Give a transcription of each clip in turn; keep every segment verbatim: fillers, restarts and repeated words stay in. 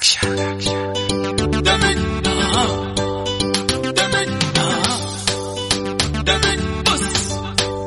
Production. Damn it, uh-huh. Damn it, uh-huh. Damn it, boss.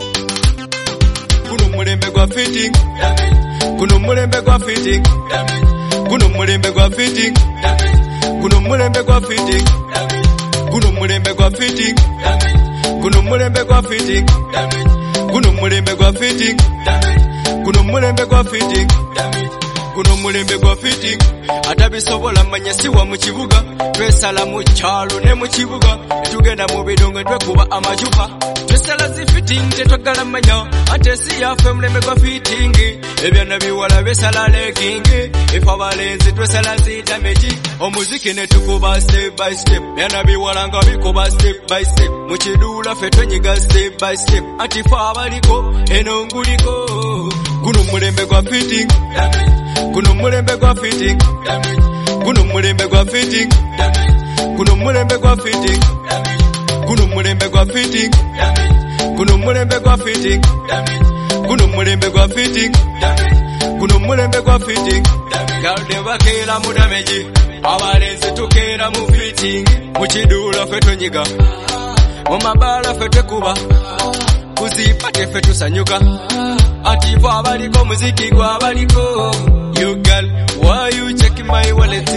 Kuno mulembe gwa fitting. Damn it. Kuno mulembe gwa fitting. Damn it. Kuno mulembe gwa fitting. Damn it. Kuno mulembe gwa fitting. Damn it. Kuno mulembe gwa fitting. Damn it. Kuno mulembe gwa fitting. Damn it. Kuno mulembe gwa fitting. Damn it. Kuno mulembe gwa fitting. Damn it. Kuno mulembe gwa fitting. Atabisobola manya siwa mu kibuga, twesala mu kyalo ne mu kibuga, tugenda mu bidongo twekuba amajupa, twesala zi fitting tetwagala manya, ate si yafe mulembe gwa fitting, ebyana biwala besala legging, ifa balenzi twesala zi damage, omuziki ne tukuba step by step, byana biwala nga bikuba step by step, mu kidula fe twenyiga step by step, ati fa abaliko eno nguliko. Kuno mulembe gwa fitting. Kuno mulembe gwa fitting. Kuno mulembe gwa fitting. Kuno mulembe gwa fitting. Kuno mulembe gwa fitting. Kuno mulembe gwa fitting. Kuno mulembe gwa fitting. Kuno mulembe gwa fitting. Galde bakera mu damage, abalenzi tukera mu fitting, mu kidula fe tonyiga, mu mabala fe twekuba, kuzipate fe tusanyuka, ati fa abaliko muziki gwa abaliko. You girl, why you checking my wallet?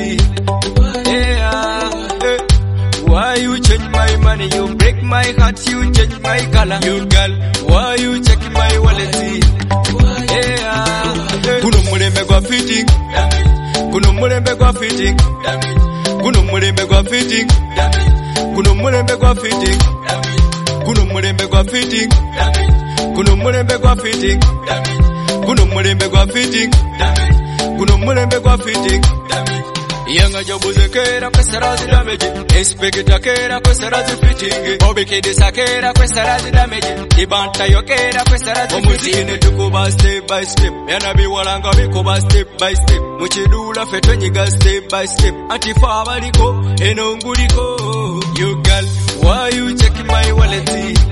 Yeah, eh. Why you change my money? You break my heart, you change my color. You girl, why you checking my wallet? Yeah, eh. Kuno mulembe gwa fitting. Kuno mulembe gwa fitting. Kuno mulembe gwa fitting. Kuno mulembe gwa fitting. Kuno mulembe gwa fitting. Kuno mulembe gwa fitting. Kuno mulembe gwa fitting. Kuno mulembe gwa fitting. Yanga jobuze kera kwesara zi damage, inspector kera kwesara zi fitting, obikidi sakera kwesara zi damage, ibanta yokera kwesara zi fitting. Ne tukuba step by step, yana biwala nga bikuba step by step, mu kidula fe twenyiga step by step, ati fa abaliko eno nguliko. You girl, why you checking my wallet?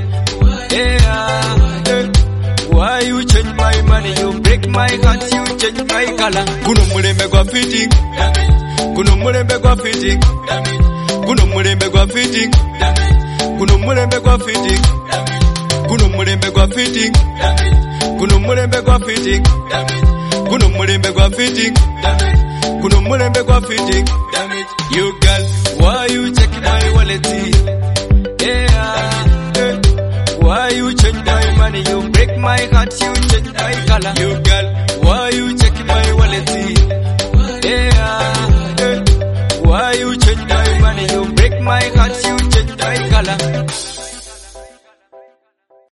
Yeah, eh. Why you change my money? You break my heart, you change my color. Kuno mulembe gwa fitting. Kuno mulembe gwa fitting. Kuno mulembe gwa fitting. Kuno mulembe gwa fitting. Kuno mulembe gwa fitting. Kuno mulembe gwa fitting. Kuno mulembe gwa fitting. Kuno mulembe gwa fitting. You girl, why you checking my wallet? Yeah, eh. Why you change my money? You break my heart, you change my color. You girl, why you checking my wallet? Yeah, eh. Why you change my money? You break my heart, you change my color.